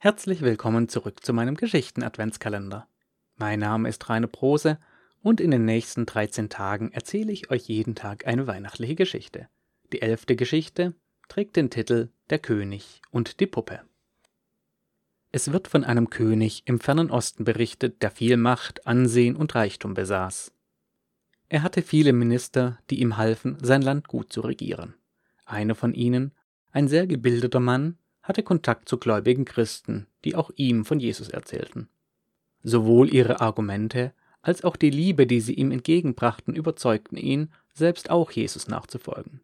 Herzlich willkommen zurück zu meinem Geschichten-Adventskalender. Mein Name ist Rainer Brose und in den nächsten 13 Tagen erzähle ich euch jeden Tag eine weihnachtliche Geschichte. Die 11. Geschichte trägt den Titel Der König und die Puppe. Es wird von einem König im fernen Osten berichtet, der viel Macht, Ansehen und Reichtum besaß. Er hatte viele Minister, die ihm halfen, sein Land gut zu regieren. Einer von ihnen, ein sehr gebildeter Mann, hatte Kontakt zu gläubigen Christen, die auch ihm von Jesus erzählten. Sowohl ihre Argumente als auch die Liebe, die sie ihm entgegenbrachten, überzeugten ihn, selbst auch Jesus nachzufolgen.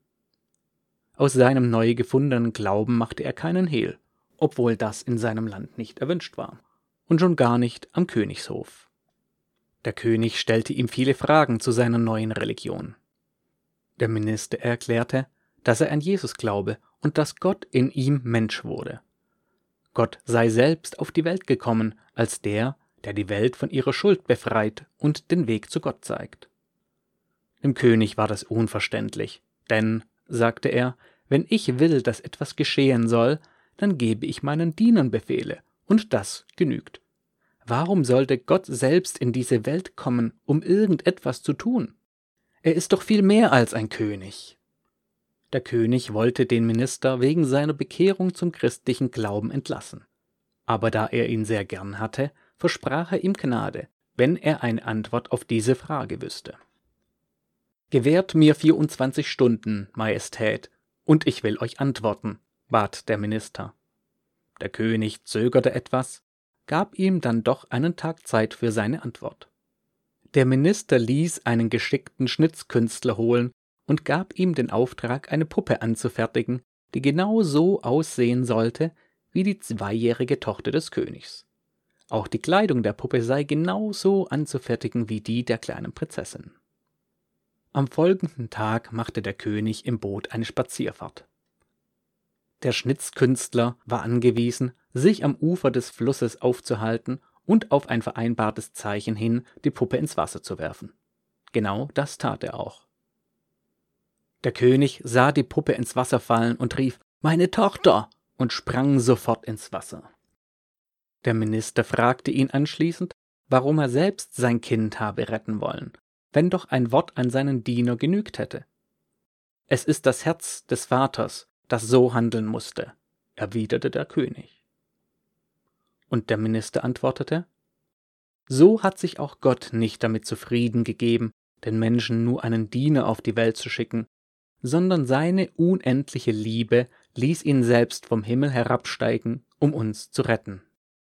Aus seinem neu gefundenen Glauben machte er keinen Hehl, obwohl das in seinem Land nicht erwünscht war, und schon gar nicht am Königshof. Der König stellte ihm viele Fragen zu seiner neuen Religion. Der Minister erklärte, dass er an Jesus glaube und dass Gott in ihm Mensch wurde. Gott sei selbst auf die Welt gekommen, als der die Welt von ihrer Schuld befreit und den Weg zu Gott zeigt. Dem König war das unverständlich, denn, sagte er, wenn ich will, dass etwas geschehen soll, dann gebe ich meinen Dienern Befehle, und das genügt. Warum sollte Gott selbst in diese Welt kommen, um irgendetwas zu tun? Er ist doch viel mehr als ein König. Der König wollte den Minister wegen seiner Bekehrung zum christlichen Glauben entlassen. Aber da er ihn sehr gern hatte, versprach er ihm Gnade, wenn er eine Antwort auf diese Frage wüsste. »Gewährt mir 24 Stunden, Majestät, und ich will euch antworten«, bat der Minister. Der König zögerte etwas, gab ihm dann doch einen Tag Zeit für seine Antwort. Der Minister ließ einen geschickten Schnitzkünstler holen und gab ihm den Auftrag, eine Puppe anzufertigen, die genau so aussehen sollte wie die 2-jährige Tochter des Königs. Auch die Kleidung der Puppe sei genau so anzufertigen wie die der kleinen Prinzessin. Am folgenden Tag machte der König im Boot eine Spazierfahrt. Der Schnitzkünstler war angewiesen, sich am Ufer des Flusses aufzuhalten und auf ein vereinbartes Zeichen hin die Puppe ins Wasser zu werfen. Genau das tat er auch. Der König sah die Puppe ins Wasser fallen und rief, »Meine Tochter!« und sprang sofort ins Wasser. Der Minister fragte ihn anschließend, warum er selbst sein Kind habe retten wollen, wenn doch ein Wort an seinen Diener genügt hätte. »Es ist das Herz des Vaters, das so handeln musste«, erwiderte der König. Und der Minister antwortete, »So hat sich auch Gott nicht damit zufrieden gegeben, den Menschen nur einen Diener auf die Welt zu schicken, sondern seine unendliche Liebe ließ ihn selbst vom Himmel herabsteigen, um uns zu retten.«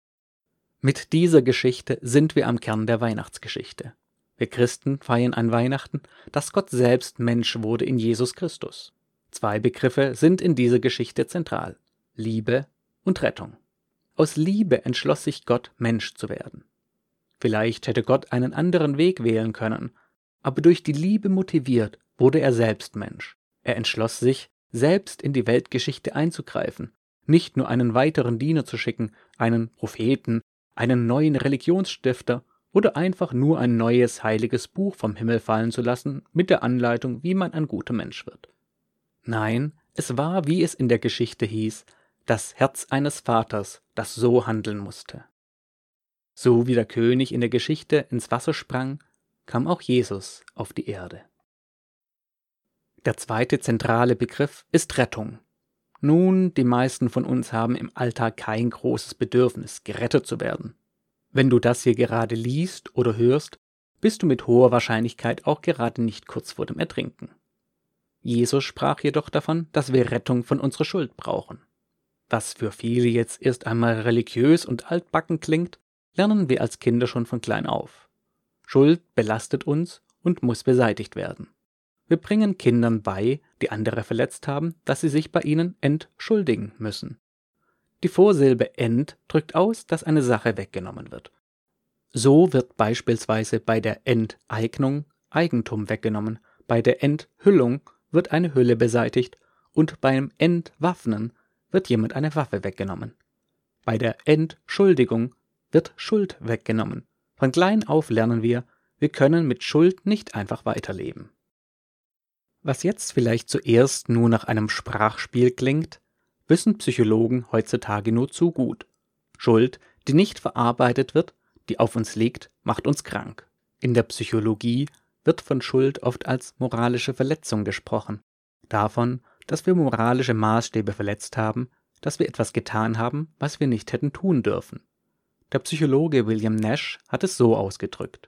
Mit dieser Geschichte sind wir am Kern der Weihnachtsgeschichte. Wir Christen feiern an Weihnachten, dass Gott selbst Mensch wurde in Jesus Christus. 2 Begriffe sind in dieser Geschichte zentral: Liebe und Rettung. Aus Liebe entschloss sich Gott, Mensch zu werden. Vielleicht hätte Gott einen anderen Weg wählen können, aber durch die Liebe motiviert wurde er selbst Mensch. Er entschloss sich, selbst in die Weltgeschichte einzugreifen, nicht nur einen weiteren Diener zu schicken, einen Propheten, einen neuen Religionsstifter oder einfach nur ein neues heiliges Buch vom Himmel fallen zu lassen mit der Anleitung, wie man ein guter Mensch wird. Nein, es war, wie es in der Geschichte hieß, das Herz eines Vaters, das so handeln musste. So wie der König in der Geschichte ins Wasser sprang, kam auch Jesus auf die Erde. Der 2. zentrale Begriff ist Rettung. Nun, die meisten von uns haben im Alltag kein großes Bedürfnis, gerettet zu werden. Wenn du das hier gerade liest oder hörst, bist du mit hoher Wahrscheinlichkeit auch gerade nicht kurz vor dem Ertrinken. Jesus sprach jedoch davon, dass wir Rettung von unserer Schuld brauchen. Was für viele jetzt erst einmal religiös und altbacken klingt, lernen wir als Kinder schon von klein auf. Schuld belastet uns und muss beseitigt werden. Wir bringen Kindern bei, die andere verletzt haben, dass sie sich bei ihnen entschuldigen müssen. Die Vorsilbe ent drückt aus, dass eine Sache weggenommen wird. So wird beispielsweise bei der Enteignung Eigentum weggenommen, bei der Enthüllung wird eine Hülle beseitigt und beim Entwaffnen wird jemand eine Waffe weggenommen. Bei der Entschuldigung wird Schuld weggenommen. Von klein auf lernen wir können mit Schuld nicht einfach weiterleben. Was jetzt vielleicht zuerst nur nach einem Sprachspiel klingt, wissen Psychologen heutzutage nur zu gut. Schuld, die nicht verarbeitet wird, die auf uns liegt, macht uns krank. In der Psychologie wird von Schuld oft als moralische Verletzung gesprochen. Davon, dass wir moralische Maßstäbe verletzt haben, dass wir etwas getan haben, was wir nicht hätten tun dürfen. Der Psychologe William Nash hat es so ausgedrückt: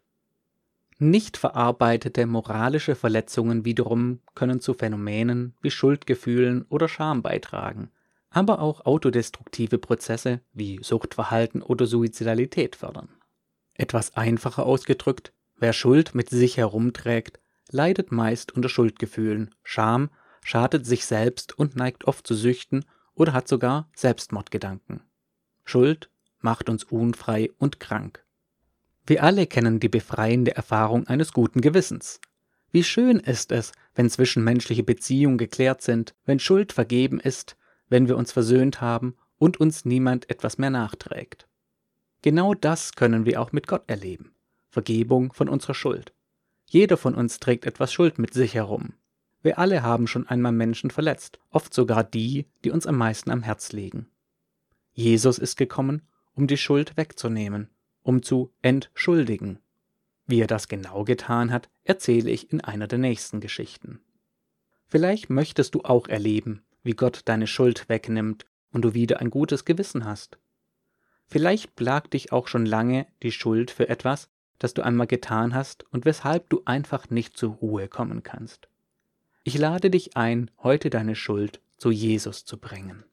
Nicht verarbeitete moralische Verletzungen wiederum können zu Phänomenen wie Schuldgefühlen oder Scham beitragen, aber auch autodestruktive Prozesse wie Suchtverhalten oder Suizidalität fördern. Etwas einfacher ausgedrückt: Wer Schuld mit sich herumträgt, leidet meist unter Schuldgefühlen. Scham schadet sich selbst und neigt oft zu Süchten oder hat sogar Selbstmordgedanken. Schuld macht uns unfrei und krank. Wir alle kennen die befreiende Erfahrung eines guten Gewissens. Wie schön ist es, wenn zwischenmenschliche Beziehungen geklärt sind, wenn Schuld vergeben ist, wenn wir uns versöhnt haben und uns niemand etwas mehr nachträgt. Genau das können wir auch mit Gott erleben. Vergebung von unserer Schuld. Jeder von uns trägt etwas Schuld mit sich herum. Wir alle haben schon einmal Menschen verletzt, oft sogar die, die uns am meisten am Herz liegen. Jesus ist gekommen, um die Schuld wegzunehmen, um zu entschuldigen. Wie er das genau getan hat, erzähle ich in einer der nächsten Geschichten. Vielleicht möchtest du auch erleben, wie Gott deine Schuld wegnimmt und du wieder ein gutes Gewissen hast. Vielleicht plagt dich auch schon lange die Schuld für etwas, das du einmal getan hast und weshalb du einfach nicht zur Ruhe kommen kannst. Ich lade dich ein, heute deine Schuld zu Jesus zu bringen.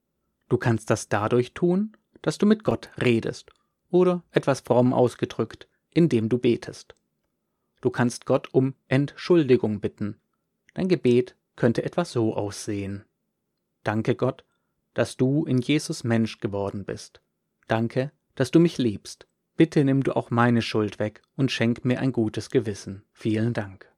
Du kannst das dadurch tun, dass du mit Gott redest oder, etwas fromm ausgedrückt, indem du betest. Du kannst Gott um Entschuldigung bitten. Dein Gebet könnte etwas so aussehen: Danke Gott, dass du in Jesus Mensch geworden bist. Danke, dass du mich liebst. Bitte nimm du auch meine Schuld weg und schenk mir ein gutes Gewissen. Vielen Dank.